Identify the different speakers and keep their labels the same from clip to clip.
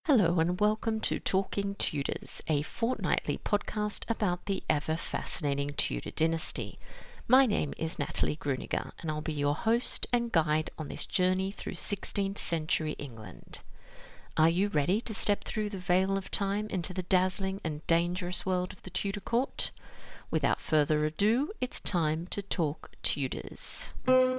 Speaker 1: Hello and welcome to Talking Tudors, a fortnightly podcast about the ever-fascinating Tudor dynasty. My name is Natalie Gruniger and I'll be your host and guide on this journey through 16th century England. Are you ready to step through the veil of time into the dazzling and dangerous world of the Tudor court? Without further ado, it's time to talk Tudors.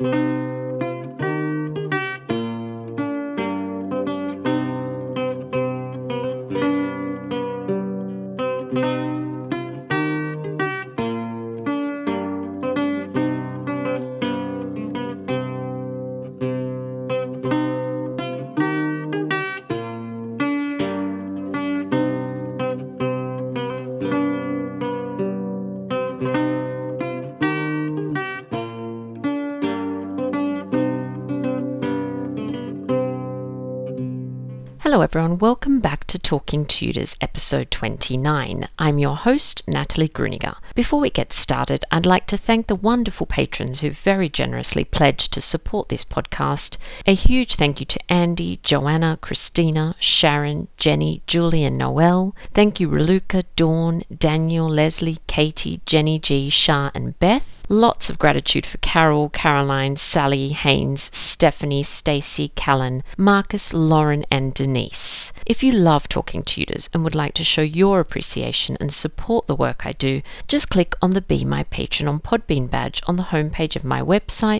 Speaker 1: Hello everyone, welcome back to Talking Tudors episode 29. I'm your host, Natalie Gruniger. Before we get started, I'd like to thank the wonderful patrons who very generously pledged to support this podcast. A huge thank you to Andy, Joanna, Christina, Sharon, Jenny, Julie and Noelle. Thank you Raluca, Dawn, Daniel, Leslie, Katie, Jenny G, Shah and Beth. Lots of gratitude for Carol, Caroline, Sally, Haynes, Stephanie, Stacey, Callan, Marcus, Lauren and Denise. If you love Talking Tudors and would like to show your appreciation and support the work I do, just click on the Be My Patron on Podbean badge on the homepage of my website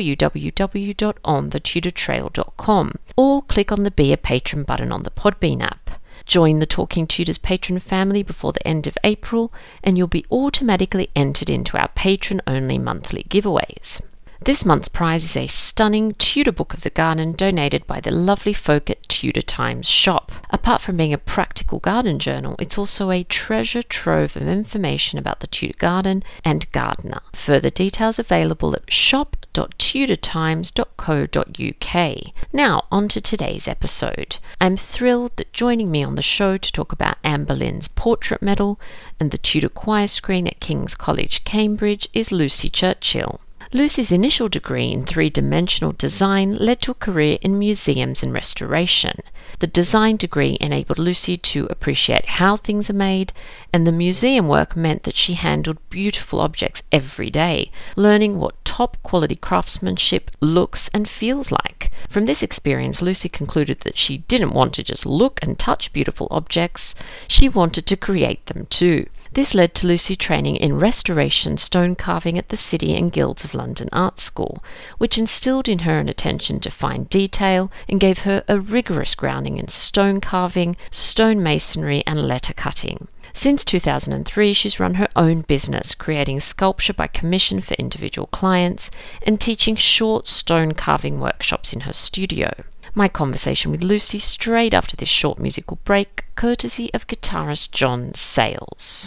Speaker 1: www.onthetudortrail.com or click on the Be a Patron button on the Podbean app. Join the Talking Tudors patron family before the end of April and you'll be automatically entered into our patron-only monthly giveaways. This month's prize is a stunning Tudor Book of the Garden donated by the lovely folk at Tudor Times shop. Apart from being a practical garden journal, it's also a treasure trove of information about the Tudor garden and gardener. Further details available at shop.tudortimes.co.uk. Now, on to today's episode. I'm thrilled that joining me on the show to talk about Anne Boleyn's portrait medal and the Tudor choir screen at King's College, Cambridge is Lucy Churchill. Lucy's initial degree in three-dimensional design led to a career in museums and restoration. The design degree enabled Lucy to appreciate how things are made, and the museum work meant that she handled beautiful objects every day, learning what top-quality craftsmanship looks and feels like. From this experience, Lucy concluded that she didn't want to just look and touch beautiful objects, she wanted to create them too. This led to Lucy training in restoration stone carving at the City and Guilds of London Art School, which instilled in her an attention to fine detail and gave her a rigorous grounding in stone carving, stone masonry and letter cutting. Since 2003, she's run her own business, creating sculpture by commission for individual clients and teaching short stone carving workshops in her studio. My conversation with Lucy straight after this short musical break, courtesy of guitarist John Sayles.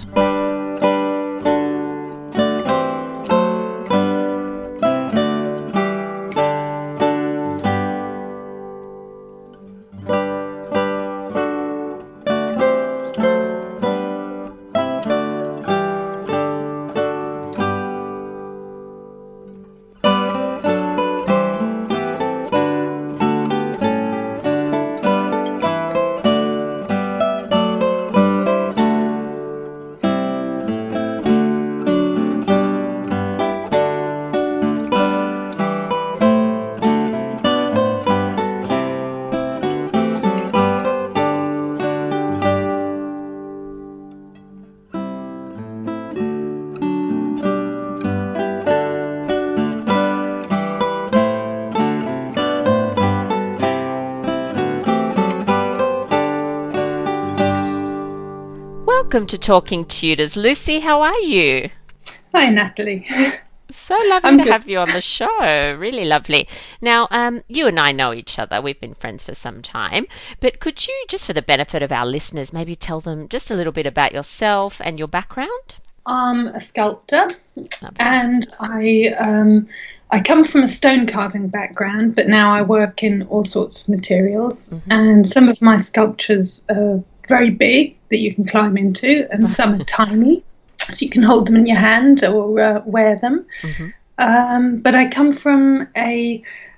Speaker 1: Welcome to Talking Tudors. Lucy, how are you?
Speaker 2: Hi, Natalie.
Speaker 1: So lovely to have you on the show. Really lovely. Now, you and I know each other. We've been friends for some time. But could you, just for the benefit of our listeners, maybe tell them just a little bit about yourself and your background?
Speaker 2: I'm a sculptor, and I come from a stone carving background, but now I work in all sorts of materials. Mm-hmm. And some of my sculptures are very big that you can climb into, and some are tiny, so you can hold them in your hand or wear them. Mm-hmm. But I come from a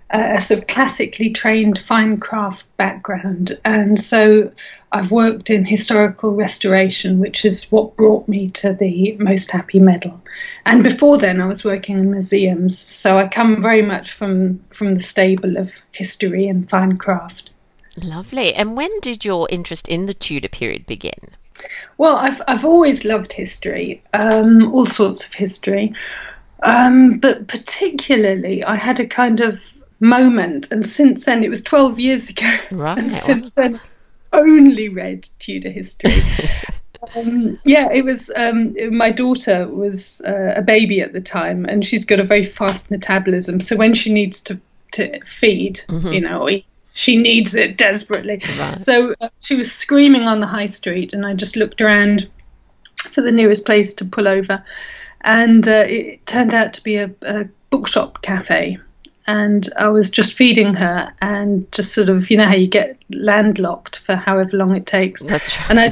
Speaker 2: a sort of classically trained fine craft background, and so I've worked in historical restoration, which is what brought me to the Most Happy Medal. And before then, I was working in museums, so I come very much from the stable of history and fine craft.
Speaker 1: Lovely. And when did your interest in the Tudor period begin?
Speaker 2: Well, I've always loved history, all sorts of history, but particularly I had a kind of moment, and since then, it was 12 years ago,
Speaker 1: right.
Speaker 2: And since then only read Tudor history. It was my daughter was a baby at the time, and she's got a very fast metabolism, so when she needs to feed, eat, she needs it desperately.
Speaker 1: Right.
Speaker 2: So she was screaming on the high street, and I just looked around for the nearest place to pull over, and it turned out to be a bookshop cafe. And I was just feeding her, and just sort of, how you get landlocked for however long it takes.
Speaker 1: That's right.
Speaker 2: And I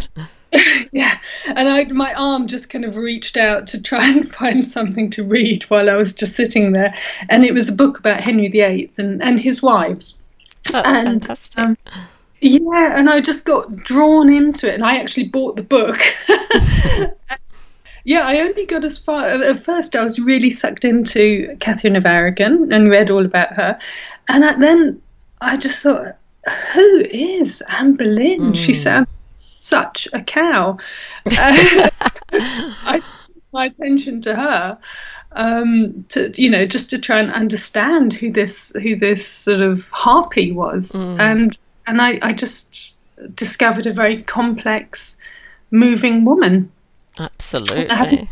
Speaker 2: just, my arm just kind of reached out to try and find something to read while I was just sitting there. And it was a book about Henry VIII and his wives.
Speaker 1: That's fantastic.
Speaker 2: And I just got drawn into it, and I actually bought the book. Yeah, I only got as far. At first, I was really sucked into Catherine of Aragon and read all about her. And then I just thought, who is Anne Boleyn? She sounds such a cow. I turned my attention to her, just to try and understand who this sort of harpy was. And I just discovered a very complex, moving woman.
Speaker 1: Absolutely.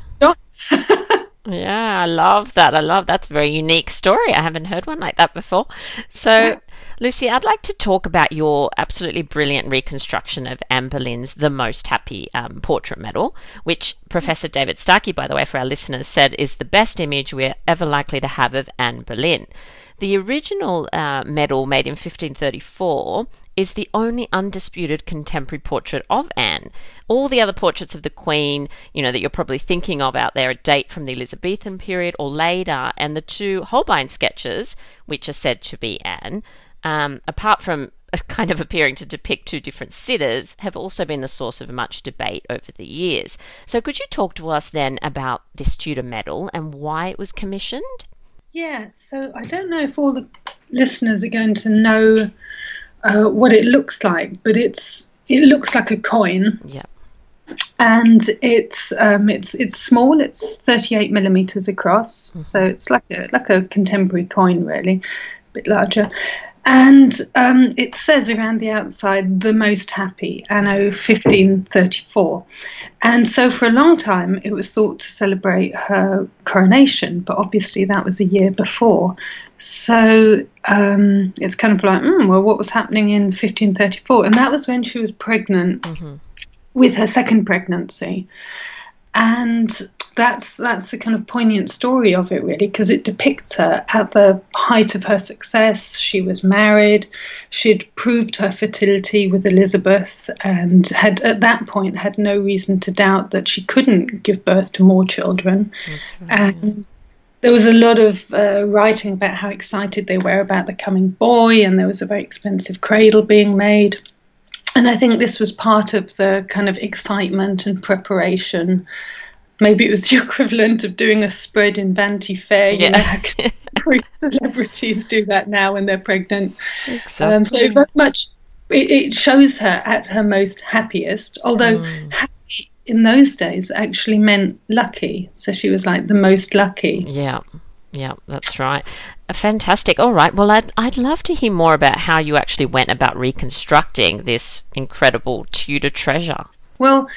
Speaker 1: Yeah, I love that. That's a very unique story. I haven't heard one like that before. So, Lucy, I'd like to talk about your absolutely brilliant reconstruction of Anne Boleyn's The Most Happy portrait medal, which Professor David Starkey, by the way, for our listeners, said is the best image we're ever likely to have of Anne Boleyn. The original medal, made in 1534, is the only undisputed contemporary portrait of Anne. All the other portraits of the Queen, that you're probably thinking of out there, date from the Elizabethan period or later, and the two Holbein sketches, which are said to be Anne, apart from kind of appearing to depict two different sitters, have also been the source of much debate over the years. So could you talk to us then about this Tudor medal and why it was commissioned?
Speaker 2: Yeah, so I don't know if all the listeners are going to know what it looks like, but it looks like a coin.
Speaker 1: Yeah.
Speaker 2: And it's small. It's 38 millimeters across, so it's like a contemporary coin, really, a bit larger. And it says around the outside, "The Most Happy, Anno 1534." And so for a long time, it was thought to celebrate her coronation, but obviously that was a year before. So it's kind of like, what was happening in 1534? And that was when she was pregnant with her second pregnancy. And that's the kind of poignant story of it, really, because it depicts her at the height of her success. She was married, she'd proved her fertility with Elizabeth, and had at that point had no reason to doubt that she couldn't give birth to more children.
Speaker 1: That's right.
Speaker 2: And there was a lot of writing about how excited they were about the coming boy, and there was a very expensive cradle being made. And I think this was part of the kind of excitement and preparation. Maybe it was the equivalent of doing a spread in Vanity Fair.
Speaker 1: Yeah.
Speaker 2: Celebrities do that now when they're pregnant.
Speaker 1: Exactly.
Speaker 2: So very much it shows her at her most happiest, although happy in those days actually meant lucky. So she was like the most lucky.
Speaker 1: Yeah, that's right. Fantastic. All right. Well, I'd love to hear more about how you actually went about reconstructing this incredible Tudor treasure.
Speaker 2: Well,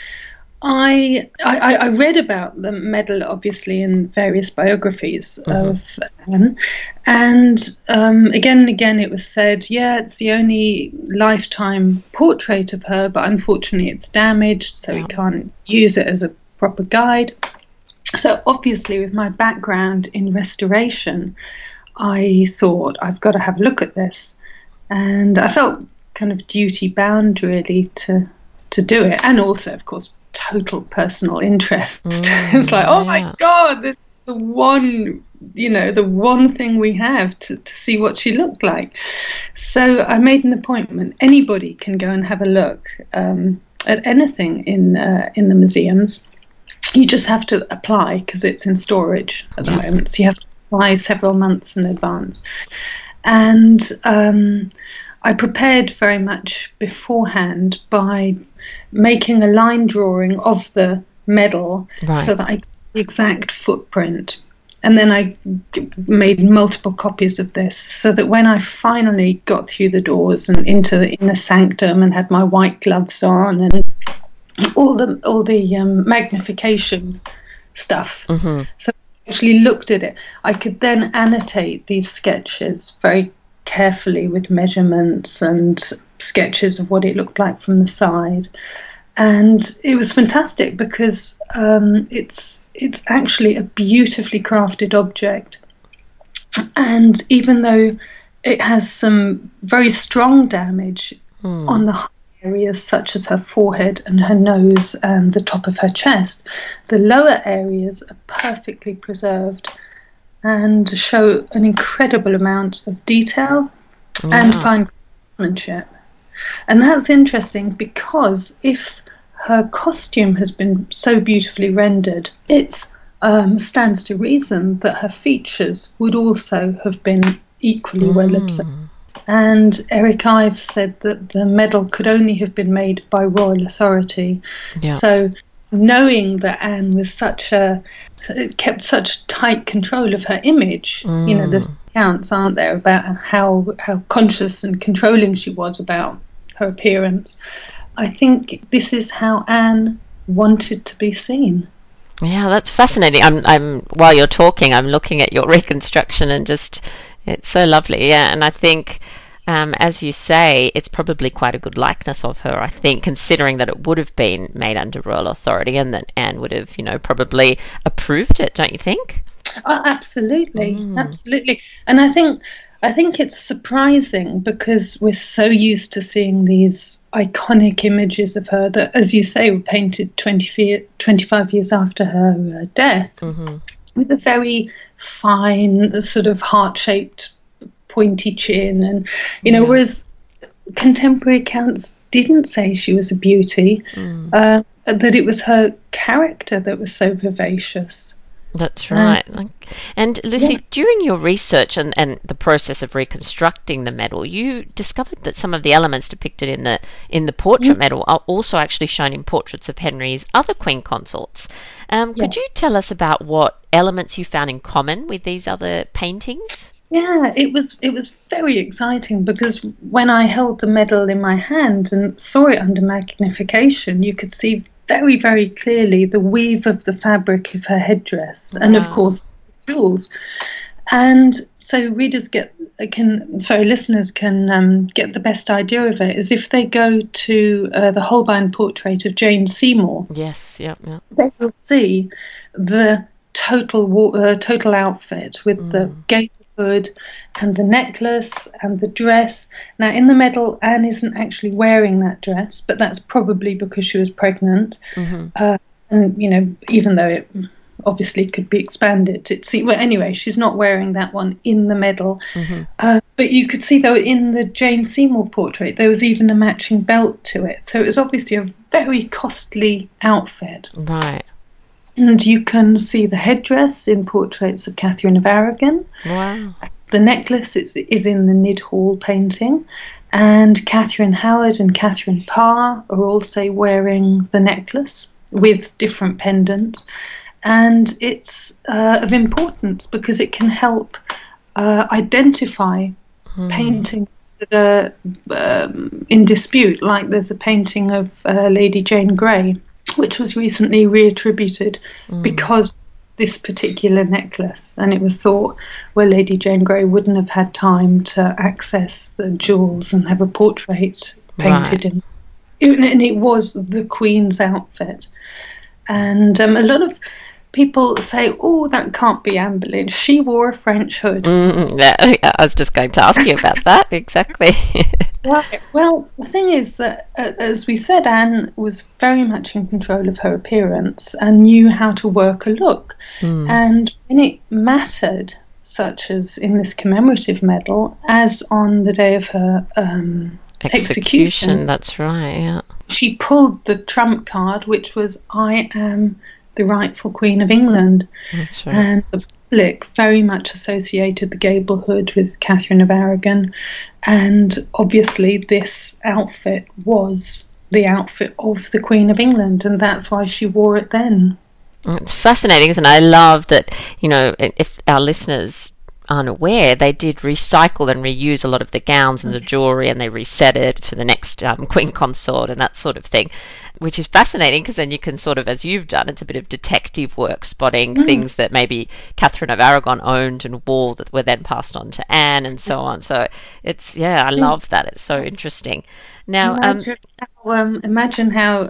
Speaker 2: I read about the medal, obviously, in various biographies of Anne, and again and again it was said, it's the only lifetime portrait of her, but unfortunately it's damaged, so we can't use it as a proper guide. So obviously, with my background in restoration, I thought, I've got to have a look at this. And I felt kind of duty bound, really, to do it. And also, of course, total personal interest. It's like, oh my God, this is the one the one thing we have to see what she looked like. So I made an appointment. Anybody can go and have a look at anything in the museums. You just have to apply because it's in storage at the moment. So you have to apply several months in advance. And I prepared very much beforehand by making a line drawing of the medal so that I could see the exact footprint. And then I made multiple copies of this so that when I finally got through the doors and into the inner sanctum and had my white gloves on and all the magnification stuff, so I actually looked at it, I could then annotate these sketches very carefully with measurements and sketches of what it looked like from the side. And it was fantastic because it's actually a beautifully crafted object. And even though it has some very strong damage on the high areas such as her forehead and her nose and the top of her chest, the lower areas are perfectly preserved and show an incredible amount of detail and fine craftsmanship. And that's interesting because if her costume has been so beautifully rendered, it stands to reason that her features would also have been equally well observed. And Eric Ives said that the medal could only have been made by royal authority. Yeah. So knowing that Anne was kept such tight control of her image, there's accounts, aren't there, about how conscious and controlling she was about her appearance. I think this is how Anne wanted to be seen.
Speaker 1: Yeah, that's fascinating. I'm while you're talking, I'm looking at your reconstruction and just, it's so lovely. Yeah, and I think, as you say, it's probably quite a good likeness of her, I think, considering that it would have been made under royal authority and that Anne would have, probably approved it, don't you think?
Speaker 2: Oh, absolutely, absolutely. And I think it's surprising because we're so used to seeing these iconic images of her that, as you say, were painted 25 years after her death with a very fine, sort of heart-shaped, pointy chin. And, whereas contemporary accounts didn't say she was a beauty, that it was her character that was so vivacious.
Speaker 1: That's right. And Lucy, during your research and the process of reconstructing the medal, you discovered that some of the elements depicted in the portrait medal are also actually shown in portraits of Henry's other queen consorts. Could you tell us about what elements you found in common with these other paintings?
Speaker 2: Yeah, it was very exciting because when I held the medal in my hand and saw it under magnification, you could see very, very clearly the weave of the fabric of her headdress and, of course, jewels. And so listeners can get the best idea of it is if they go to the Holbein portrait of Jane Seymour.
Speaker 1: Yes, yeah.
Speaker 2: They will see the total outfit with the gaiter hood and the necklace and the dress. Now, in the medal, Anne isn't actually wearing that dress, but that's probably because she was pregnant. And, even though it obviously could be expanded, anyway, she's not wearing that one in the medal. But you could see, though, in the Jane Seymour portrait, there was even a matching belt to it. So it was obviously a very costly outfit.
Speaker 1: Right.
Speaker 2: And you can see the headdress in portraits of Catherine of Aragon.
Speaker 1: Wow.
Speaker 2: The necklace is in the Nid Hall painting. And Catherine Howard and Catherine Parr are also wearing the necklace with different pendants. And it's of importance because it can help identify paintings that are in dispute. Like there's a painting of Lady Jane Grey, which was recently reattributed because this particular necklace, and it was thought, well, Lady Jane Grey wouldn't have had time to access the jewels and have a portrait painted in, and it was the Queen's outfit. And a lot of people say, oh, that can't be Anne Boleyn. She wore a French hood.
Speaker 1: Yeah, I was just going to ask you about that, exactly.
Speaker 2: Right. Well, the thing is that, as we said, Anne was very much in control of her appearance and knew how to work a look. And when it mattered, such as in this commemorative medal, as on the day of her execution,
Speaker 1: that's right, yeah.
Speaker 2: She pulled the trump card, which was, I am the rightful Queen of England.
Speaker 1: That's right.
Speaker 2: And the public very much associated the gable hood with Catherine of Aragon, and obviously this outfit was the outfit of the Queen of England, and that's why she wore it then.
Speaker 1: It's fascinating, isn't it? I love that, if our listeners aren't aware, they did recycle and reuse a lot of the gowns and the jewellery, and they reset it for the next Queen Consort and that sort of thing, which is fascinating because then you can sort of, as you've done, it's a bit of detective work, spotting things that maybe Catherine of Aragon owned and wore that were then passed on to Anne and so on. So it's, I love that. It's so interesting. Now,
Speaker 2: imagine how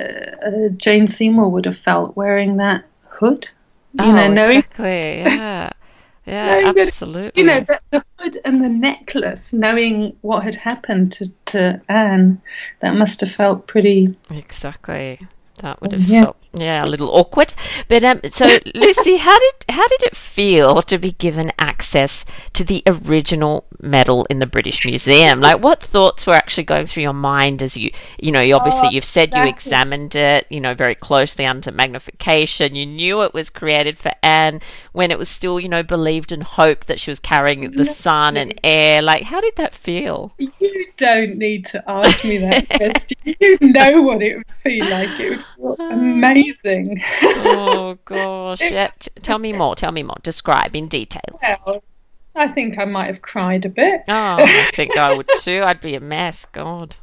Speaker 2: Jane Seymour would have felt wearing that hood. Knowing
Speaker 1: exactly, yeah. Yeah, absolutely.
Speaker 2: The hood and the necklace, knowing what had happened to Anne, that must have felt pretty...
Speaker 1: Exactly. That would have felt, a little awkward. But so, Lucy, how did it feel to be given access to the original medal in the British Museum? Like, what thoughts were actually going through your mind as you've said you examined it, very closely under magnification. You knew it was created for Anne when it was still, believed and hoped that she was carrying the sun and air. Like, how did that feel?
Speaker 2: You don't need to ask me that question. You know what it would feel like. It would feel amazing.
Speaker 1: Oh gosh! Tell me more. Describe in detail.
Speaker 2: Well, I think I might have cried a bit.
Speaker 1: Oh, I think I would too. I'd be a mess. God.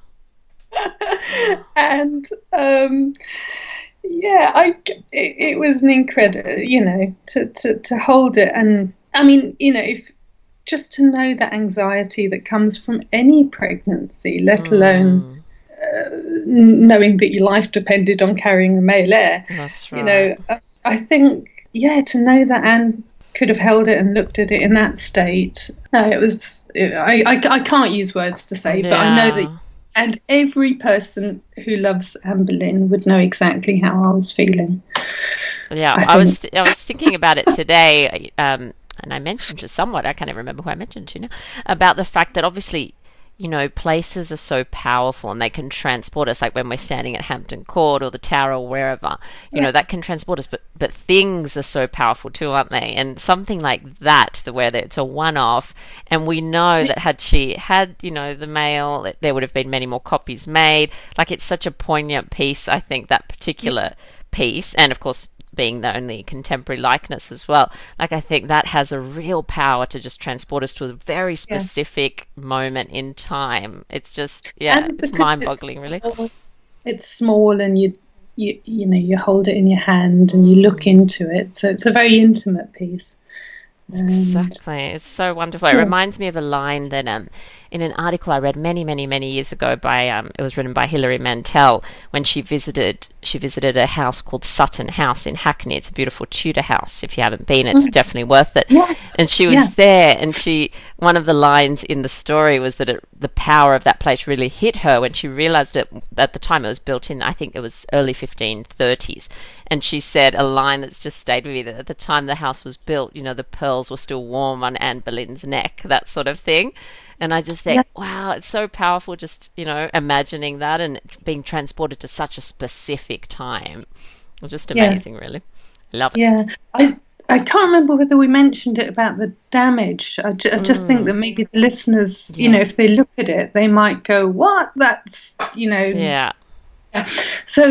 Speaker 2: And it was an incredible, to hold it, and I mean, if just to know the anxiety that comes from any pregnancy, let alone. Knowing that your life depended on carrying a male heir.
Speaker 1: That's right.
Speaker 2: I think, to know that Anne could have held it and looked at it in that state. No, it was. I can't use words to say, but I know that, and every person who loves Anne Boleyn would know exactly how I was feeling.
Speaker 1: Yeah, I was thinking about it today, and I mentioned to someone, I can't even remember who I mentioned to now, about the fact that obviously, places are so powerful and they can transport us, like when we're standing at Hampton Court or the Tower or wherever, that can transport us, but things are so powerful too, aren't they? And something like that, where it's a one-off, and we know that had she had, the mail, there would have been many more copies made. Like, it's such a poignant piece, I think, that particular piece, and of course, being the only contemporary likeness as well. Like, I think that has a real power to just transport us to a very specific moment in time. It's just, it's mind-boggling, really.
Speaker 2: It's small, and you hold it in your hand and you look into it. So it's a very intimate piece.
Speaker 1: Exactly. It's so wonderful. It reminds me of a line that in an article I read many, many, many years ago by it was written by Hilary Mantel when she visited a house called Sutton House in Hackney. It's a beautiful Tudor house. If you haven't been, it's definitely worth it.
Speaker 2: Yes.
Speaker 1: And she was there, and one of the lines in the story was that the power of that place really hit her when she realized it. At the time, it was built in, I think it was early 1530s. And she said a line that's just stayed with me, that at the time the house was built, the pearls were still warm on Anne Boleyn's neck, that sort of thing. And I just think, wow, it's so powerful just, imagining that and being transported to such a specific time. It's just amazing, really. Love it.
Speaker 2: Yeah. I can't remember whether we mentioned it about the damage. I just think that maybe the listeners, if they look at it, they might go, what? That's,
Speaker 1: Yeah.
Speaker 2: So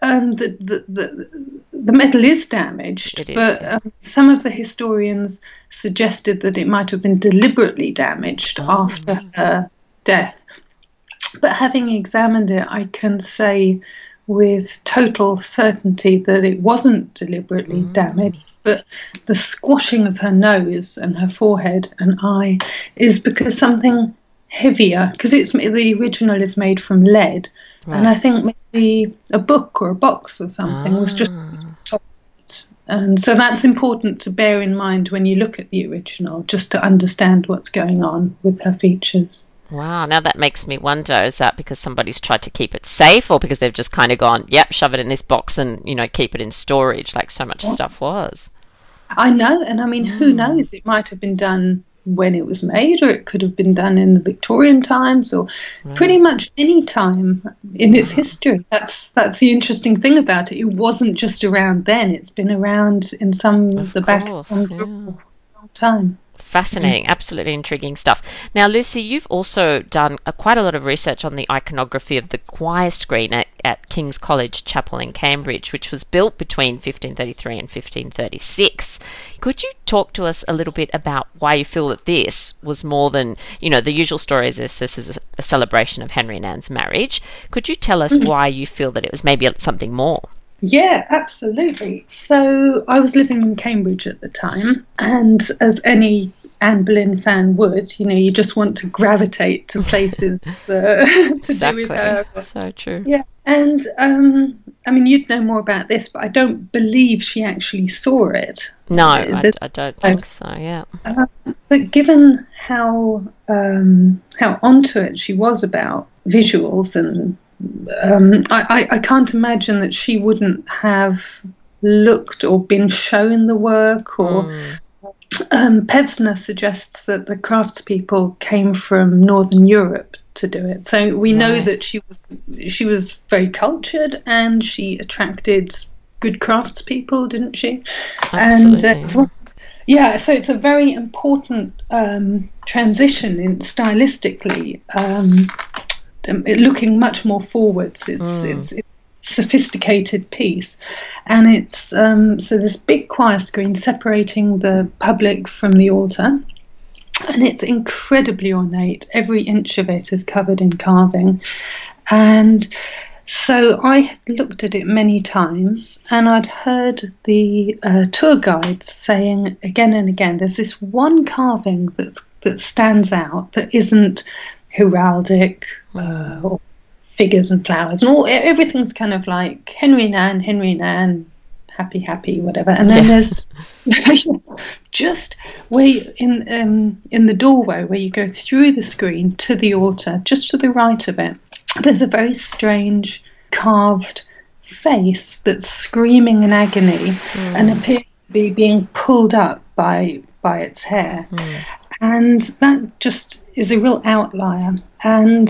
Speaker 2: the medal is damaged, but some of the historians suggested that it might have been deliberately damaged after her death. But having examined it, I can say with total certainty that it wasn't deliberately damaged, but the squashing of her nose and her forehead and eye is because something heavier, because the original is made from lead. Right. And I think maybe a book or a box or something was just top. And so that's important to bear in mind when you look at the original, just to understand what's going on with her features.
Speaker 1: Wow. Now that makes me wonder, is that because somebody's tried to keep it safe, or because they've just kind of gone, yep, shove it in this box and, keep it in storage like so much stuff was?
Speaker 2: I know. And I mean, who knows? It might have been done when it was made, or it could have been done in the Victorian times, or pretty much any time in its history. That's the interesting thing about it. It wasn't just around then. It's been around in the back of some for a long time.
Speaker 1: Fascinating, absolutely intriguing stuff. Now, Lucy, you've also done quite a lot of research on the iconography of the choir screen at King's College Chapel in Cambridge, which was built between 1533 and 1536. Could you talk to us a little bit about why you feel that this was more than, the usual story is this is a celebration of Henry and Anne's marriage. Could you tell us why you feel that it was maybe something more?
Speaker 2: Yeah, absolutely. So I was living in Cambridge at the time, and as any Anne Boleyn fan would, you just want to gravitate to places to do with her.
Speaker 1: So true.
Speaker 2: Yeah, and I mean, you'd know more about this, but I don't believe she actually saw it.
Speaker 1: No, I don't think so. Yeah.
Speaker 2: But given how onto it she was about visuals, and I can't imagine that she wouldn't have looked or been shown the work, or Pevsner suggests that the craftspeople came from Northern Europe to do it. So we know that she was very cultured, and she attracted good craftspeople, didn't she?
Speaker 1: Absolutely.
Speaker 2: And so it's a very important transition in stylistically. Looking much more forwards. It's a sophisticated piece, and it's so this big choir screen separating the public from the altar, and it's incredibly ornate. Every inch of it is covered in carving, and so I had looked at it many times, and I'd heard the tour guides saying again and again, there's this one carving that stands out that isn't heraldic or figures and flowers and everything's kind of like Henry and Anne, happy, whatever. And then there's just where in the doorway where you go through the screen to the altar, just to the right of it, there's a very strange carved face that's screaming in agony and appears to be being pulled up by its hair. And that just is a real outlier. And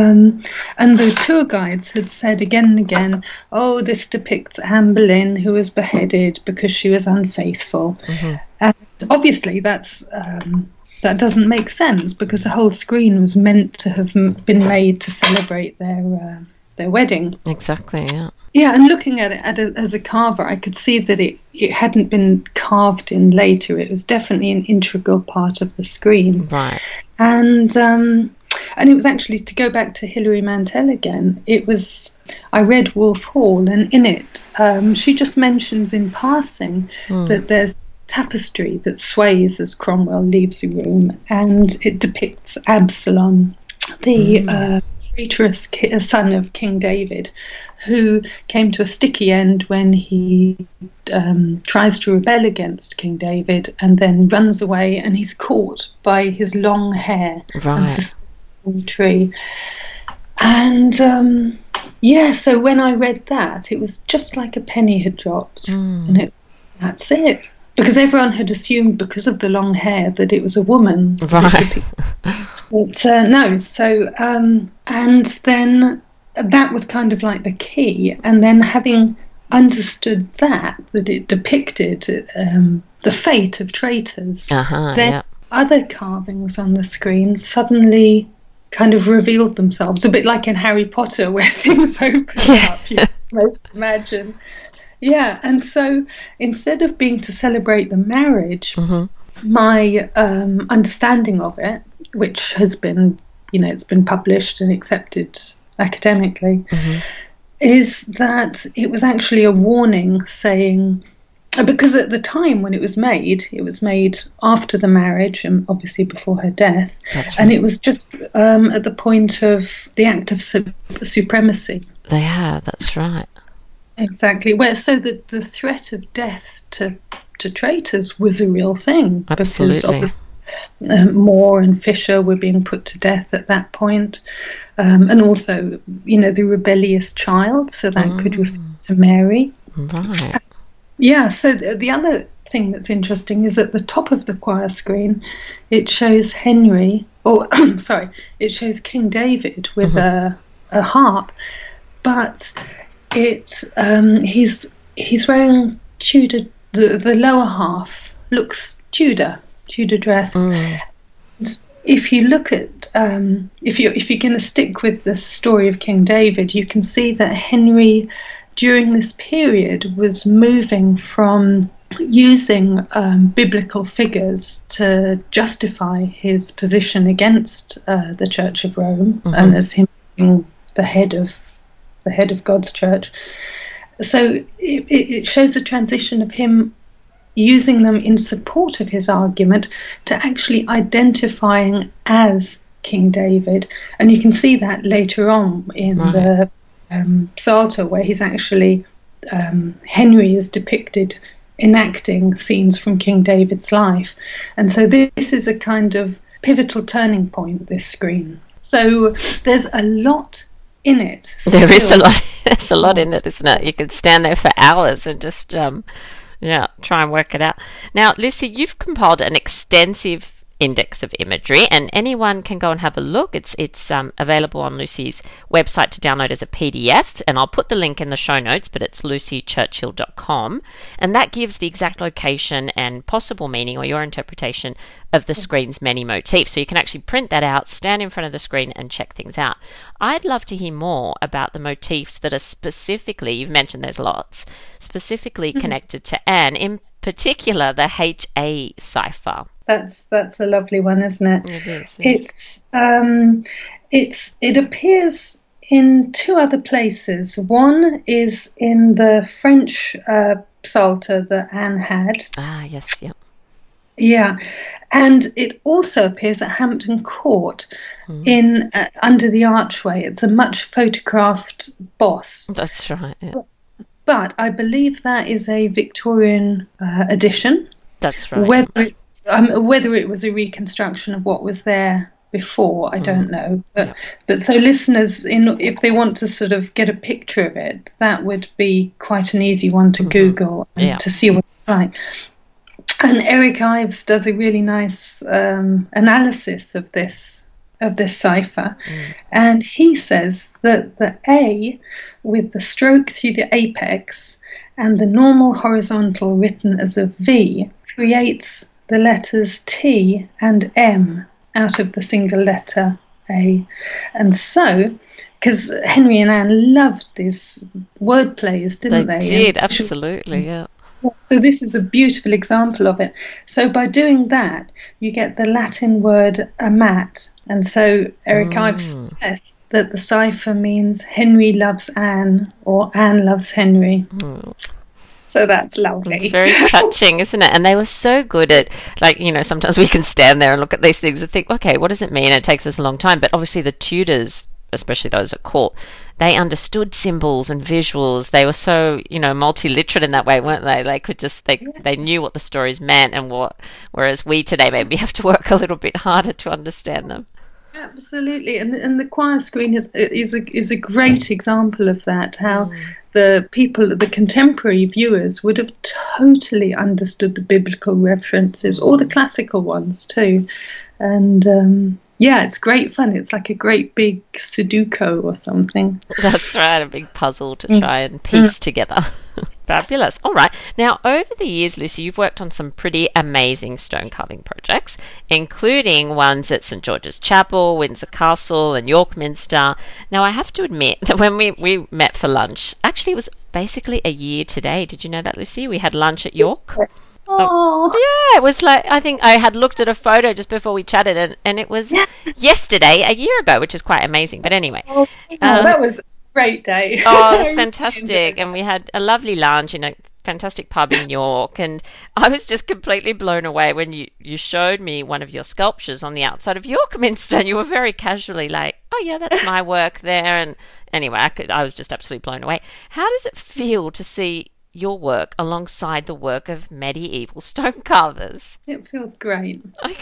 Speaker 2: the tour guides had said again and again, oh, this depicts Anne Boleyn, who was beheaded because she was unfaithful. And obviously that doesn't make sense, because the whole screen was meant to have been made to celebrate their wedding.
Speaker 1: Exactly, yeah.
Speaker 2: Yeah, and looking at it as a carver, I could see that it hadn't been carved in later. It was definitely an integral part of the screen.
Speaker 1: Right.
Speaker 2: And it was actually, to go back to Hilary Mantel again, I read Wolf Hall, and in it, she just mentions in passing that there's tapestry that sways as Cromwell leaves the room, and it depicts Absalom, the traitorous son of King David, who came to a sticky end when he tries to rebel against King David and then runs away, and he's caught by his long hair and suspended in a tree. And so when I read that, it was just like a penny had dropped, and that's it. Because everyone had assumed, because of the long hair, that it was a woman.
Speaker 1: Right.
Speaker 2: But no. So, and then that was kind of like the key. And then having understood that it depicted the fate of traitors, then other carvings on the screen suddenly kind of revealed themselves, a bit like in Harry Potter, where things open up, you most imagine. Yeah, and so instead of being to celebrate the marriage, my understanding of it, which has been, it's been published and accepted academically, is that it was actually a warning saying, because at the time when it was made after the marriage and obviously before her death. That's right. And it was just at the point of the act of supremacy.
Speaker 1: That's right.
Speaker 2: Exactly. So that the threat of death to traitors was a real thing.
Speaker 1: Absolutely.
Speaker 2: Because More and Fisher were being put to death at that point. And also, the rebellious child, so that could refer to Mary.
Speaker 1: Right.
Speaker 2: Yeah, so the other thing that's interesting is at the top of the choir screen, it shows it shows King David with a harp, but he's wearing Tudor. The lower half looks Tudor dress. If you look at if you're going to stick with the story of King David, you can see that Henry during this period was moving from using biblical figures to justify his position against the Church of Rome and as him being the head of God's church. So it shows a transition of him using them in support of his argument to actually identifying as King David. And you can see that later on in the Psalter, where he's actually, Henry is depicted enacting scenes from King David's life. And so this is a kind of pivotal turning point, this screen. So there's a lot in it.
Speaker 1: There is a lot. There's a lot in it, isn't it? You could stand there for hours and just try and work it out. Now, Lucy, you've compiled an extensive index of imagery, and anyone can go and have a look. It's available on Lucy's website to download as a PDF, and I'll put the link in the show notes, but it's lucychurchill.com, and that gives the exact location and possible meaning or your interpretation of the screen's many motifs. So you can actually print that out, stand in front of the screen and check things out. I'd love to hear more about the motifs that are specifically, you've mentioned there's lots, specifically connected to Anne, in particular the HA cipher.
Speaker 2: That's a lovely one, isn't it?
Speaker 1: It is. Yeah.
Speaker 2: It appears in two other places. One is in the French Psalter that Anne had.
Speaker 1: Ah, yes, yeah.
Speaker 2: Yeah, and it also appears at Hampton Court in under the archway. It's a much photographed boss.
Speaker 1: That's right. Yeah.
Speaker 2: But I believe that is a Victorian edition.
Speaker 1: That's right.
Speaker 2: Whether it was a reconstruction of what was there before, I don't know. But so listeners, if they want to sort of get a picture of it, that would be quite an easy one to Google and to see what it's like. And Eric Ives does a really nice analysis of this cipher, and he says that the A with the stroke through the apex and the normal horizontal written as a V creates the letters T and M out of the single letter A. And so, because Henry and Anne loved these word plays, didn't they?
Speaker 1: They did, absolutely, yeah.
Speaker 2: So this is a beautiful example of it. So by doing that, you get the Latin word amat. And so Eric Ives says that the cipher means Henry loves Anne or Anne loves Henry. So that's lovely.
Speaker 1: It's very touching, isn't it? And they were so good at, sometimes we can stand there and look at these things and think, okay, what does it mean? It takes us a long time. But obviously the Tudors, especially those at court, they understood symbols and visuals. They were so, multi-literate in that way, weren't they? They could just, they knew what the stories meant and whereas we today maybe have to work a little bit harder to understand them.
Speaker 2: Absolutely. And the choir screen is a great example of that, how the contemporary viewers would have totally understood the biblical references, or the classical ones too. And it's great fun. It's like a great big Sudoku or something.
Speaker 1: That's right, a big puzzle to try and piece together. Fabulous. All right. Now, over the years, Lucy, you've worked on some pretty amazing stone carving projects, including ones at St George's Chapel, Windsor Castle and York Minster. Now, I have to admit that when we met for lunch, actually it was basically a year today. Did you know that, Lucy? We had lunch at York.
Speaker 2: Oh.
Speaker 1: Yeah, it was like, I think I had looked at a photo just before we chatted, and it was yesterday, a year ago, which is quite amazing. But anyway.
Speaker 2: That was a great day.
Speaker 1: Oh, it was fantastic. And we had a lovely lunch in a fantastic pub in York. And I was just completely blown away when you showed me one of your sculptures on the outside of York Minster, and you were very casually like, oh, yeah, that's my work there. And anyway, I was just absolutely blown away. How does it feel to see your work alongside the work of medieval stone carvers.
Speaker 2: It feels great.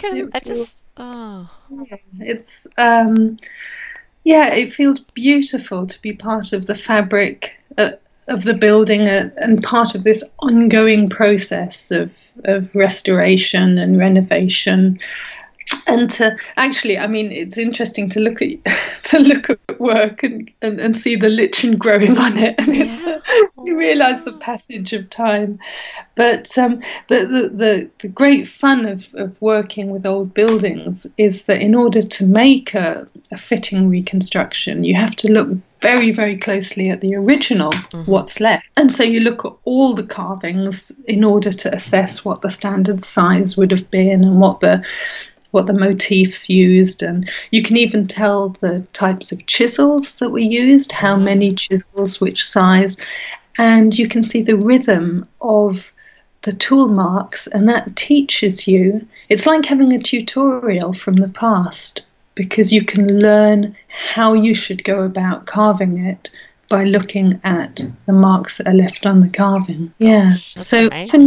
Speaker 2: It feels beautiful to be part of the fabric of the building and part of this ongoing process of restoration and renovation. And it's interesting to look at work and see the lichen growing on it, and you realise the passage of time. But the great fun of working with old buildings is that in order to make a fitting reconstruction, you have to look very, very closely at the original, what's left. And so you look at all the carvings in order to assess what the standard size would have been and what the motifs used, and you can even tell the types of chisels that were used, how many chisels, which size, and you can see the rhythm of the tool marks, and that teaches you. It's like having a tutorial from the past, because you can learn how you should go about carving it by looking at the marks that are left on the carving. So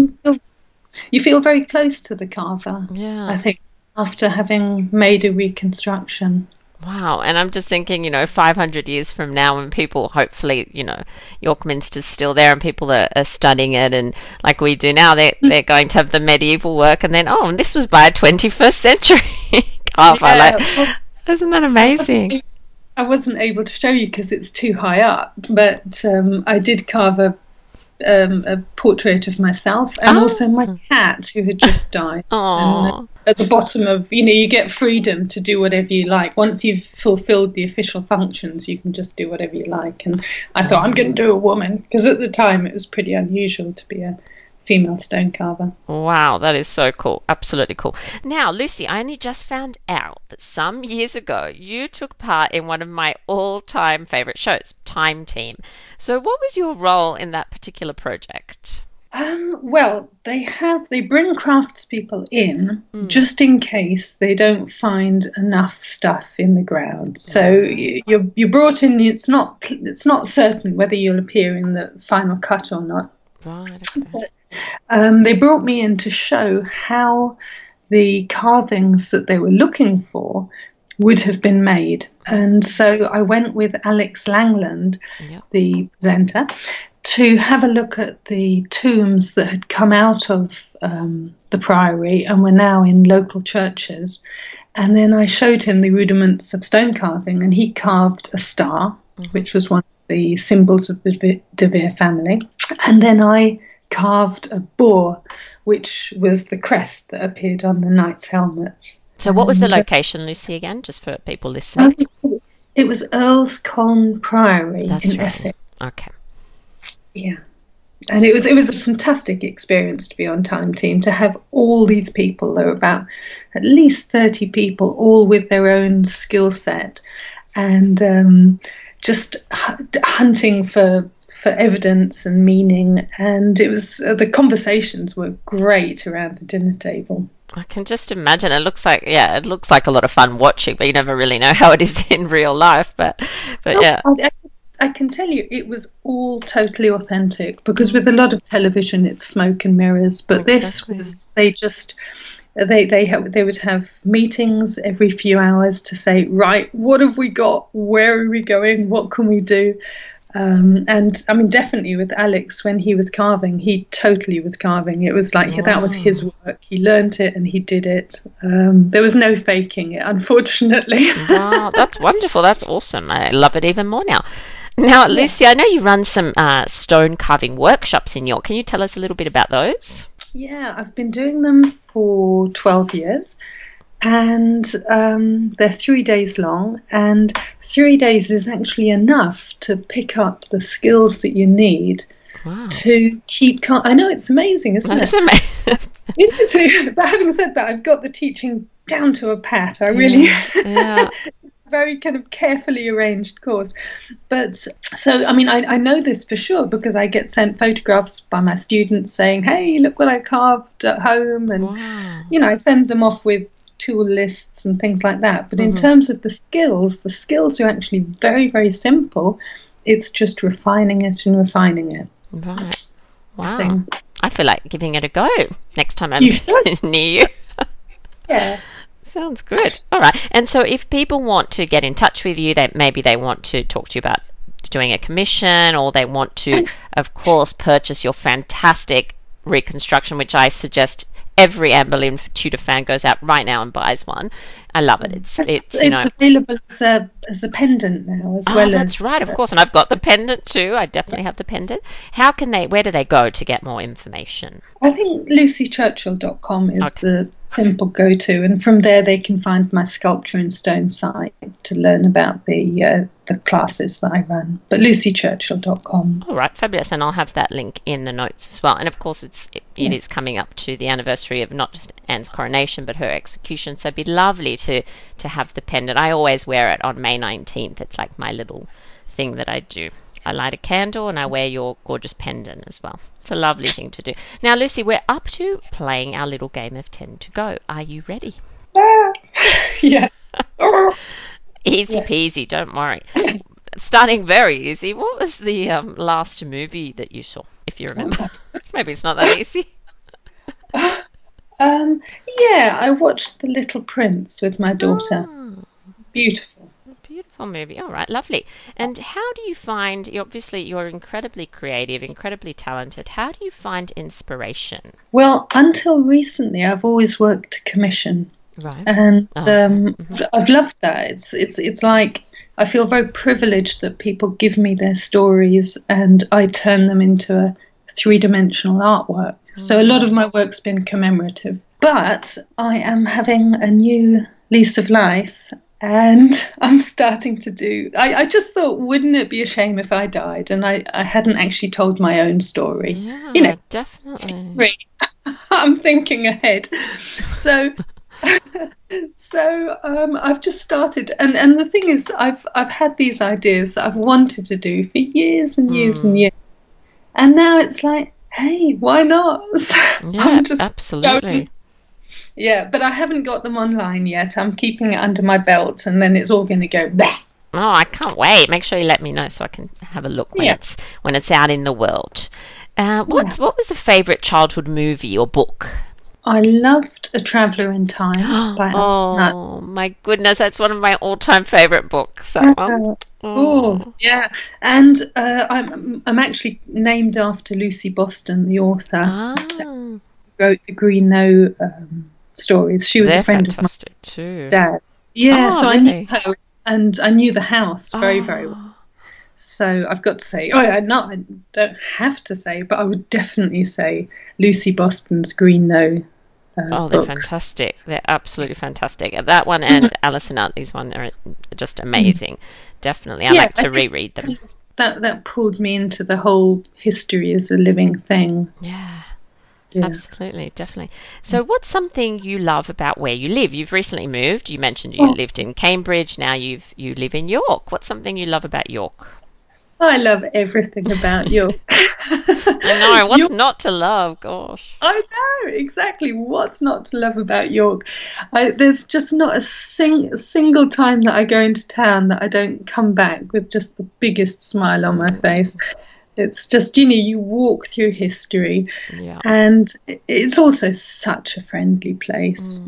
Speaker 2: you feel very close to the carver, I think, after having made a reconstruction.
Speaker 1: Wow. And I'm just thinking, 500 years from now, when people, hopefully, York Minster's still there and people are studying it, and like we do now, they're going to have the medieval work, and then, and this was by a 21st century carver. Isn't that amazing?
Speaker 2: I wasn't able to show you because it's too high up, but I did carve a portrait of myself and also my cat who had just died. And at the bottom of, you get freedom to do whatever you like. Once you've fulfilled the official functions, you can just do whatever you like. And I thought, I'm going to do a woman, because at the time it was pretty unusual to be a female stone carver.
Speaker 1: Wow, that is so cool. Absolutely cool. Now, Lucy, I only just found out that some years ago you took part in one of my all-time favourite shows, Time Team. So what was your role in that particular project?
Speaker 2: Well, they bring craftspeople in just in case they don't find enough stuff in the ground. So you're brought in. It's not certain whether you'll appear in the final cut or not.
Speaker 1: Right. Okay.
Speaker 2: But, they brought me in to show how the carvings that they were looking for would have been made. And so I went with Alex Langland, the presenter, to have a look at the tombs that had come out of the priory and were now in local churches. And then I showed him the rudiments of stone carving, and he carved a star, which was one of the symbols of the De Vere family. And then I carved a boar, which was the crest that appeared on the knights' helmets.
Speaker 1: So what was the location, Lucy, again, just for people listening?
Speaker 2: It was Earl's Colne Priory in Essex.
Speaker 1: Okay.
Speaker 2: Yeah. And it was a fantastic experience to be on Time Team, to have all these people. There were about at least 30 people, all with their own skill set, and just hunting for evidence and meaning. And it was the conversations were great around the dinner table.
Speaker 1: I can just imagine. It looks like a lot of fun watching, but you never really know how it is in real life. But yeah.
Speaker 2: I can tell you it was all totally authentic, because with a lot of television it's smoke and mirrors, but this was, they would have meetings every few hours to say, right, what have we got, where are we going, what can we do? And I mean, definitely with Alex, when he was carving, he totally was carving. It was like that was his work. He learned it and he did it. There was no faking it, unfortunately.
Speaker 1: Wow, that's wonderful. That's awesome. I love it even more now. Now, Lucy, I know you run some stone carving workshops in York. Can you tell us a little bit about those?
Speaker 2: Yeah, I've been doing them for 12 years. And they're 3 days long, and 3 days is actually enough to pick up the skills that you need to keep. I know, it's amazing, isn't it? It's amazing. But having said that, I've got the teaching down to a pat. I really, it's a very kind of carefully arranged course. But so, I mean, I know this for sure because I get sent photographs by my students saying, "Hey, look what I carved at home," and I send them off with tool lists and things like that. But in terms of the skills are actually very, very simple. It's just refining it and refining it.
Speaker 1: Right. Wow.
Speaker 2: thing.
Speaker 1: I feel like giving it a go next time I'm
Speaker 2: You should.
Speaker 1: near you.
Speaker 2: Yeah.
Speaker 1: Sounds good. All right. And so if people want to get in touch with you, maybe they want to talk to you about doing a commission, or they want to, of course, purchase your fantastic reconstruction, which I suggest every Anne Boleyn Tudor fan goes out right now and buys one. I love it. It's
Speaker 2: available as a pendant now as well.
Speaker 1: That's right, of course. And I've got the pendant too. I definitely have the pendant. Where do they go to get more information?
Speaker 2: I think lucychurchill.com is the simple go-to, and from there they can find my sculpture in stone site to learn about the classes that I run. But lucychurchill.com.
Speaker 1: All right, fabulous. And I'll have that link in the notes as well. And of course, it is coming up to the anniversary of not just Anne's coronation but her execution. So it'd be lovely to have the pendant. I always wear it on May 19th. It's like my little thing that I do. I light a candle and I wear your gorgeous pendant as well. It's a lovely thing to do. Now, Lucy, we're up to playing our little game of 10 to go. Are you ready?
Speaker 2: Yeah.
Speaker 1: Easy peasy, don't worry. Starting very easy. What was the last movie that you saw, if you remember? Maybe it's not that easy.
Speaker 2: Yeah, I watched The Little Prince with my daughter. Beautiful.
Speaker 1: Beautiful movie. All right, lovely. And how do you find, obviously you're incredibly creative, incredibly talented. How do you find inspiration?
Speaker 2: Well, until recently, I've always worked to commission.
Speaker 1: Right.
Speaker 2: And I've loved that. It's like I feel very privileged that people give me their stories and I turn them into a three-dimensional artwork. So a lot of my work's been commemorative. But I am having a new lease of life, and I'm starting to do... I just thought, wouldn't it be a shame if I died and I hadn't actually told my own story?
Speaker 1: Yeah, definitely.
Speaker 2: I'm thinking ahead. So I've just started, and the thing is, I've had these ideas that I've wanted to do for years and years and years, and now it's like, hey, why not?
Speaker 1: Yeah, absolutely.
Speaker 2: Yeah, but I haven't got them online yet. I'm keeping it under my belt, and then it's all going to go bleh.
Speaker 1: Oh, I can't wait. Make sure you let me know so I can have a look when it's out in the world. What was a favourite childhood movie or book?
Speaker 2: I loved A Traveller in Time by
Speaker 1: Oh, my goodness, that's one of my all-time favourite books, that one.
Speaker 2: Yeah. And I'm actually named after Lucy Boston, the author. Who wrote the Green No stories. She was a friend of my dad's. Yeah, so I knew her, and I knew the house very, very well. So I've got to say, I don't have to say, but I would definitely say Lucy Boston's Green No.
Speaker 1: They're
Speaker 2: books.
Speaker 1: fantastic. They're absolutely fantastic. That one and Alison Outley's one are just amazing. Definitely. I like to reread them.
Speaker 2: That pulled me into the whole history as a living thing.
Speaker 1: Yeah. Absolutely, definitely. So what's something you love about where you live? You've recently moved. You mentioned you lived in Cambridge. Now you live in York. What's something you love about York?
Speaker 2: I love everything about York.
Speaker 1: I know. What's not to love? Gosh.
Speaker 2: I know, exactly. What's not to love about York? There's just not a single time that I go into town that I don't come back with just the biggest smile on my face. It's just, you walk through history, and it's also such a friendly place.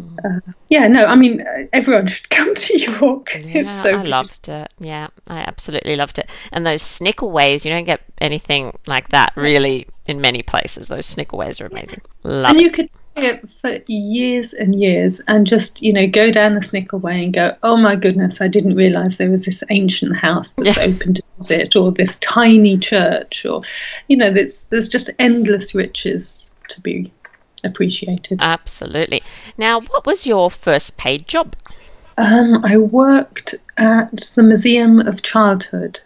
Speaker 2: Everyone should come to York.
Speaker 1: Yeah,
Speaker 2: it's so
Speaker 1: I loved it. Yeah, I absolutely loved it. And those Snickleways, you don't get anything like that really in many places. Those Snickleways are amazing.
Speaker 2: You could see it for years and years and just, go down the Snickleway and go, oh my goodness, I didn't realise there was this ancient house that's open to visit, or this tiny church, or, there's just endless riches to be appreciated.
Speaker 1: Absolutely. Now, what was your first paid job?
Speaker 2: I worked at the Museum of Childhood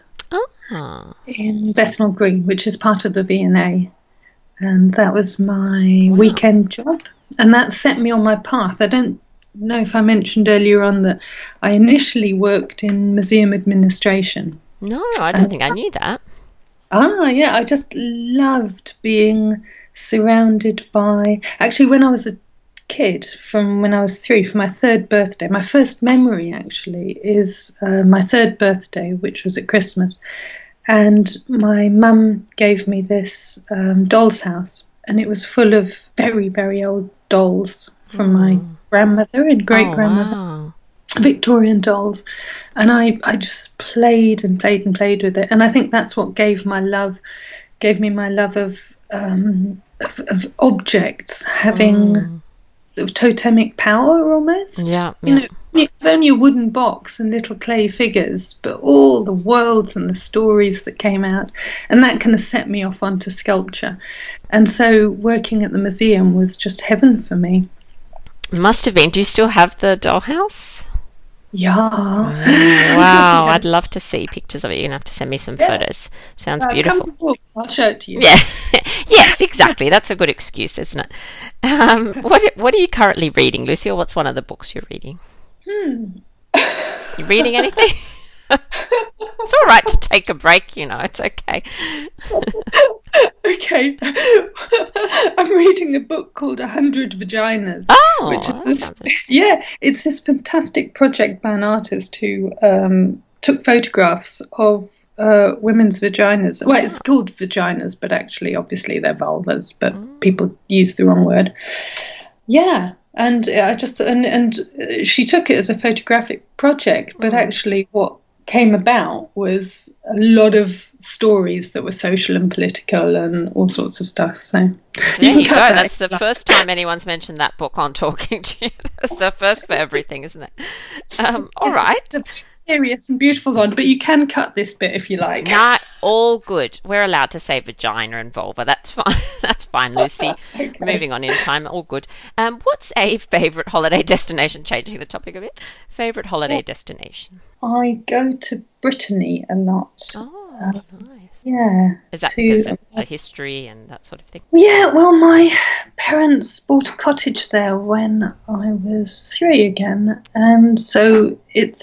Speaker 2: in Bethnal Green, which is part of the V&A. And that was my weekend job. And that set me on my path. I don't know if I mentioned earlier on that I initially worked in museum administration.
Speaker 1: No, I don't think I knew that.
Speaker 2: I just loved being surrounded by... Actually, when I was a kid, from when I was 3, for my 3rd birthday, my first memory, actually, is my 3rd birthday, which was at Christmas. And my mum gave me this doll's house, and it was full of very, very old dolls from my grandmother and great-grandmother.
Speaker 1: Wow.
Speaker 2: Victorian dolls, and I just played and played and played with it, and I think that's what gave me my love of objects having sort of totemic power almost.
Speaker 1: Yeah.
Speaker 2: You know, it's only a wooden box and little clay figures, but all the worlds and the stories that came out, and that kind of set me off onto sculpture. And so working at the museum was just heaven for me.
Speaker 1: Must have been. Do you still have the dollhouse?
Speaker 2: Yeah.
Speaker 1: Wow, I'd love to see pictures of it. You're going to have to send me some photos. Sounds beautiful.
Speaker 2: Come to talk. I'll show it to you.
Speaker 1: Yeah. Yes, exactly. That's a good excuse, isn't it? What are you currently reading, Lucy, or what's one of the books you're reading? You reading anything? It's all right to take a break, you know. It's okay.
Speaker 2: Okay. I'm reading a book called 100 Vaginas.
Speaker 1: Oh,
Speaker 2: it's this fantastic project by an artist who took photographs of women's vaginas. Well, it's called vaginas, but actually, obviously, they're vulvas, but people use the wrong word. Yeah. And I just and she took it as a photographic project, but actually what came about was a lot of stories that were social and political and all sorts of stuff. So
Speaker 1: there you go. That's the first time anyone's mentioned that book on Talking to You. That's the first for everything, isn't it? All right.
Speaker 2: It's a serious and beautiful one, but you can cut this bit if you like.
Speaker 1: Nah, all good. We're allowed to say vagina and vulva. That's fine. That's fine, Lucy. Okay. Moving on in time. All good. What's a favourite holiday destination? Changing the topic a bit. Favourite holiday destination?
Speaker 2: I go to Brittany a lot.
Speaker 1: Oh, nice.
Speaker 2: Yeah.
Speaker 1: Is that because of the history and that sort of thing?
Speaker 2: Yeah, well, my parents bought a cottage there when I was 3 again. And so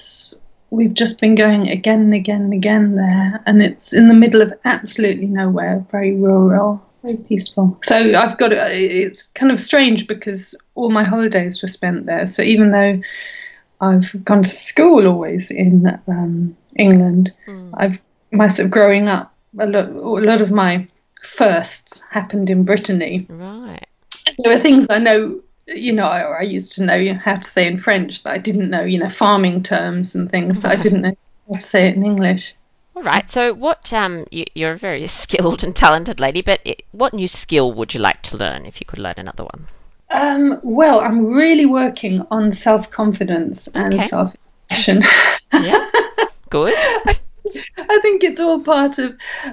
Speaker 2: we've just been going again and again and again there. And it's in the middle of absolutely nowhere, very rural, very peaceful. So it's kind of strange because all my holidays were spent there. So even though I've gone to school always in England, my sort of growing up, a lot of my firsts happened in Brittany.
Speaker 1: Right.
Speaker 2: There are things I know, or I used to know how to say in French that I didn't know, farming terms and things that I didn't know how to say it in English.
Speaker 1: All right. So what, you're a very skilled and talented lady, but what new skill would you like to learn if you could learn another one?
Speaker 2: Well, I'm really working on self-confidence and self-expression.
Speaker 1: Yeah, good.
Speaker 2: I think it's all part of,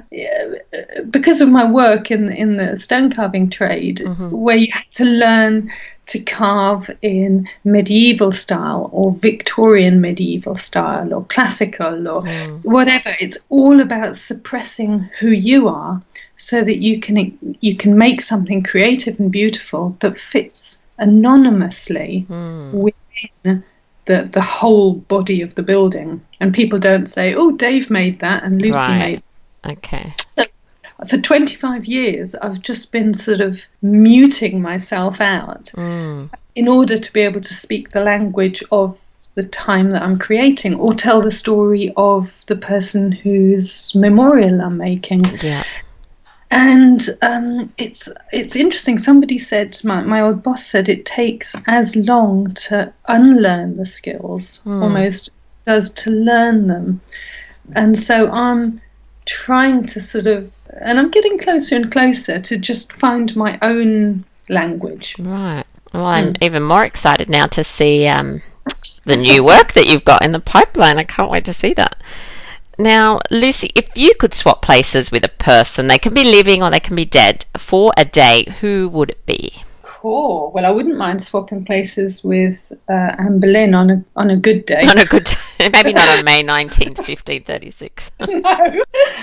Speaker 2: because of my work in the stone carving trade, where you have to learn to carve in medieval style or Victorian medieval style or classical or whatever. It's all about suppressing who you are so that you can make something creative and beautiful that fits anonymously within the whole body of the building. And people don't say, oh, Dave made that and Lucy made that.
Speaker 1: Okay.
Speaker 2: So for 25 years, I've just been sort of muting myself out in order to be able to speak the language of the time that I'm creating or tell the story of the person whose memorial I'm making.
Speaker 1: Yeah.
Speaker 2: And it's interesting. Somebody said, my old boss said, it takes as long to unlearn the skills almost as to learn them. And so I'm trying to sort of, and I'm getting closer and closer to just find my own language.
Speaker 1: Right. Well, I'm even more excited now to see the new work that you've got in the pipeline. I can't wait to see that. Now, Lucy, if you could swap places with a person, they can be living or they can be dead, for a day, who would it be?
Speaker 2: Cool. Well, I wouldn't mind swapping places with Anne Boleyn on a good day.
Speaker 1: On a good day. Maybe not on May 19th, 1536.
Speaker 2: No.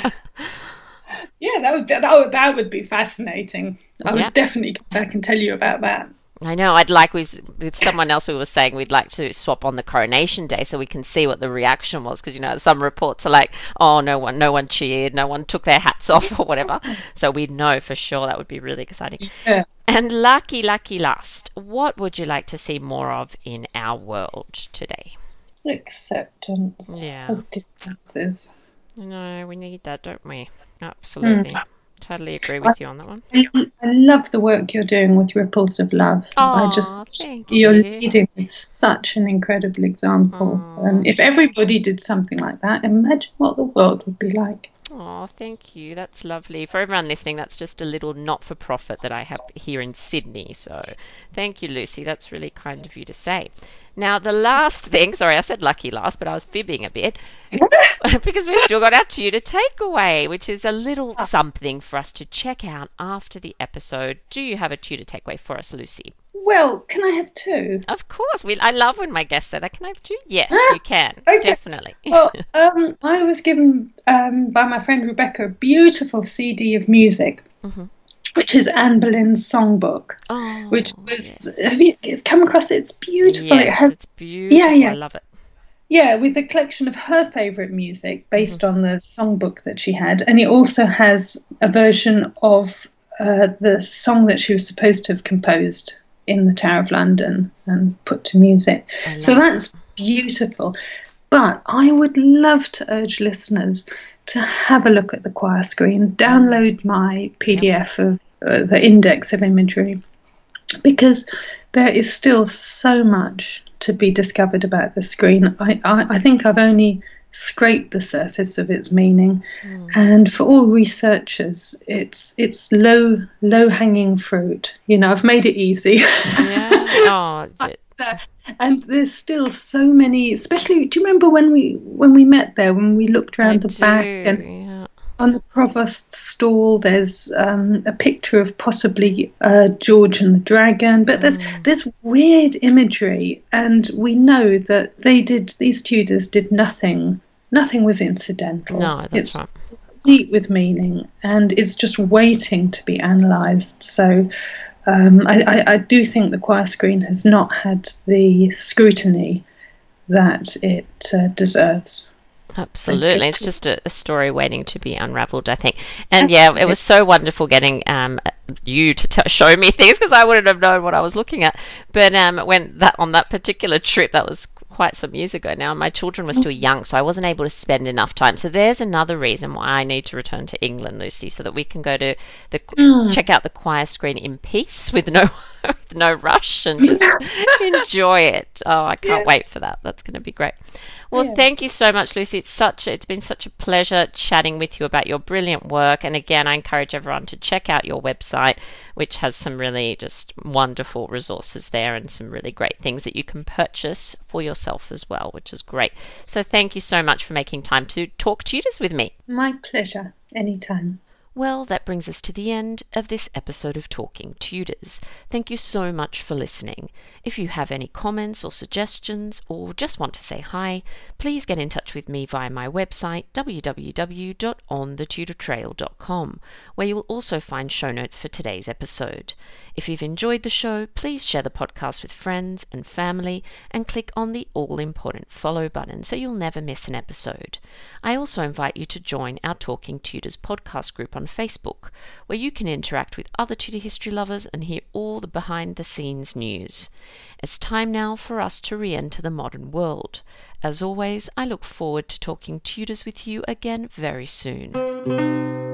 Speaker 2: Yeah, that would be fascinating. I would definitely come back and tell you about that.
Speaker 1: I know. I'd like with someone else we were saying we'd like to swap on the coronation day so we can see what the reaction was, because some reports are like, oh, no one cheered, no one took their hats off or whatever. So we'd know for sure. That would be really exciting.
Speaker 2: Yeah.
Speaker 1: And lucky last, what would you like to see more of in our world today?
Speaker 2: Acceptance of differences.
Speaker 1: No, we need that, don't we? Absolutely. Totally agree with you on that one.
Speaker 2: I love the work you're doing with Ripples of Love. You're leading with such an incredible example. And if everybody did something like that, imagine what the world would be like.
Speaker 1: Oh, thank you. That's lovely. For everyone listening, that's just a little not-for-profit that I have here in Sydney. So thank you, Lucy. That's really kind of you to say. Now, the last thing, sorry, I said lucky last, but I was fibbing a bit, because we've still got our tutor takeaway, which is a little something for us to check out after the episode. Do you have a tutor takeaway for us, Lucy?
Speaker 2: Well, can I have two?
Speaker 1: Of course. I love when my guests say that. Can I have two? Yes, you can. Okay. Definitely.
Speaker 2: Well, I was given by my friend Rebecca a beautiful CD of music. Mm-hmm. Which is Anne Boleyn's songbook, which was, have you come across it? It's beautiful.
Speaker 1: Yes, it's beautiful. Yeah. I love it.
Speaker 2: Yeah, with a collection of her favourite music based on the songbook that she had. And it also has a version of the song that she was supposed to have composed in the Tower of London and put to music. So that's beautiful. But I would love to urge listeners to have a look at the choir screen, download my PDF of the index of imagery, because there is still so much to be discovered about the screen. I think I've only scraped the surface of its meaning, and for all researchers, it's low hanging fruit. You know, I've made it easy. Yeah. Oh, and there's still so many, especially, do you remember when we met there, when we looked around the back and on the provost's stall there's a picture of possibly George and the Dragon, but there's weird imagery, and we know that these Tudors did nothing was incidental.
Speaker 1: No, that's right.
Speaker 2: Deep with meaning, and it's just waiting to be analysed. So I do think the choir screen has not had the scrutiny that it deserves.
Speaker 1: Absolutely. It's just a story waiting to be unravelled, I think. And yeah, it was so wonderful getting you to show me things, because I wouldn't have known what I was looking at. But on that particular trip, that was quite some years ago now, my children were still young, so I wasn't able to spend enough time. So there's another reason why I need to return to England, Lucy, so that we can go to check out the choir screen in peace with no rush, and just enjoy it. Oh, I can't wait for that. That's going to be great. Well, thank you so much, Lucy. It's been such a pleasure chatting with you about your brilliant work. And again, I encourage everyone to check out your website, which has some really just wonderful resources there and some really great things that you can purchase for yourself as well, which is great. So thank you so much for making time to talk tutors with me.
Speaker 2: My pleasure. Anytime.
Speaker 1: Well, that brings us to the end of this episode of Talking Tutors. Thank you so much for listening. If you have any comments or suggestions, or just want to say hi, please get in touch with me via my website www.onthetutortrail.com, where you will also find show notes for today's episode. If you've enjoyed the show, please share the podcast with friends and family and click on the all-important follow button so you'll never miss an episode. I also invite you to join our Talking Tutors podcast group on Facebook, where you can interact with other tutor history lovers and hear all the behind-the-scenes news. It's time now for us to re-enter the modern world. As always, I look forward to talking tutors with you again very soon.